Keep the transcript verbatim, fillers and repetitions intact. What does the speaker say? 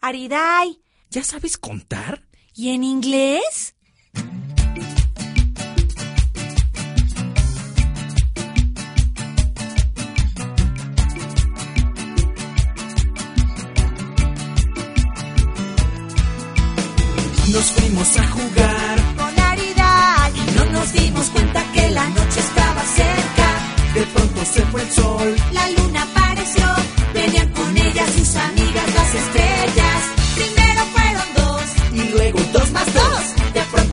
Ariday. ¿Ya sabes contar? ¿Y en inglés? Nos fuimos a jugar con Ariday y no nos dimos cuenta que la noche estaba cerca. De pronto se fue el sol, la luna para